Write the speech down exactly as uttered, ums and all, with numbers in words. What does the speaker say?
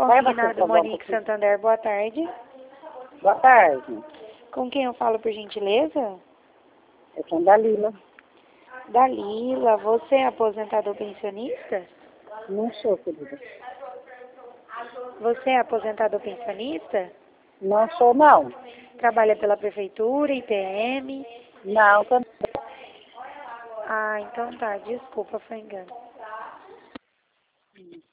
Consignado Monique Santander, boa tarde. Boa tarde. Com quem eu falo, por gentileza? Eu sou Dalila. Dalila, você é aposentado ou pensionista? Não sou, querida. Você é aposentado ou pensionista? Não sou, não. Trabalha pela prefeitura, I P M? Não, também. Ah, então tá, desculpa, foi engano.